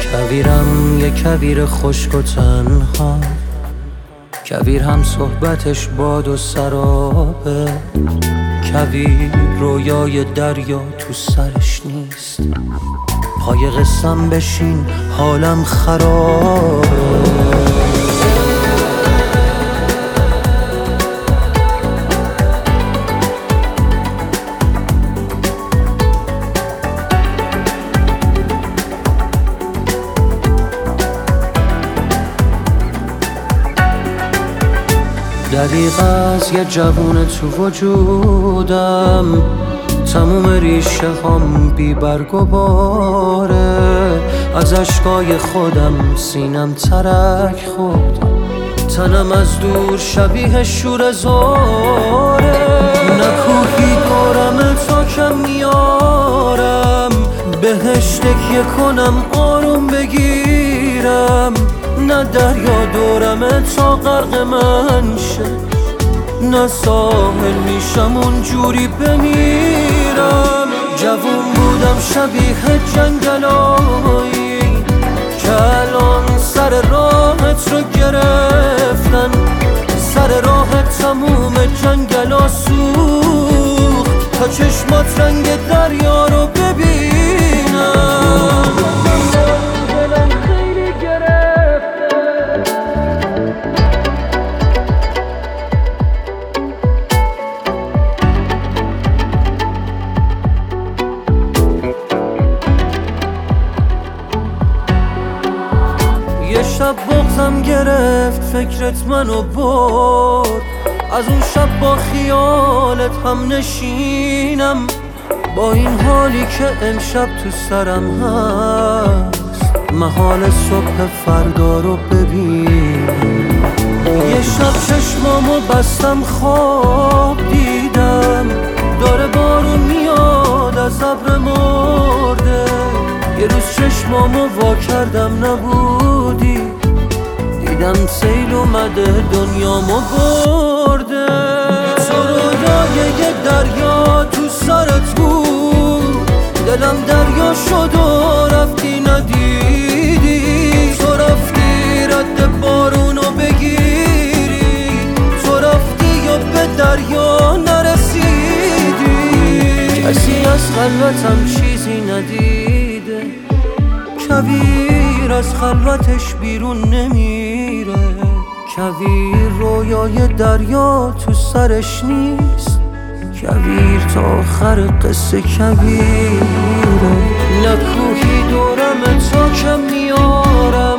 کویرم یه کویر خشک و تنها، کویر هم صحبتش باد و سرابه، کویر رویای دریا تو سرش نیست، پای قسم بشین حالم خرابه. دریغ از یه جوون تو وجودم، تموم ریشه هم بی برگ و باره، از اشکای خودم سینم ترک خورد، تنم از دور شبیه شور زاره، نکوهی دورم تا کم میارم، بهش تکیه کنم آروم بگیرم، نه دریا دورمه تا غرق من شه، نه ساحل میشم اونجوری بمیرم. جوون بودم شبیه جنگلایی که الان سر راهت رو گرفتن، سر راهت تموم جنگلا سوخت تا چشمات رنگ دریا رو ببینم. یه شب بغضم گرفت فکرت منو برد، از اون شب با خیالت هم نشینم، با این حالی که امشب تو سرم هست، محال صبح فردا رو ببین. یه شب چشمامو بستم خواب دیدم، داره بارون میاد از ابر مرده، یه روز چشمامو وا کردم نبودی، دیدم سیل اومده دنیامو برده. تو رویای یه دریا تو سرت بود، دلم دریا شد و رفتی ندیدی، تو رفتی رد بارونو بگیری، تو رفتی یا به دریا نرسیدی، کسی از خلوتم چیزی ندیده، کویر از خلوتش بیرون نمیره، کویر رویای دریا تو سرش نیست، کویر تا آخر قصه کویره، نه کوهی دورم تا کم میارم،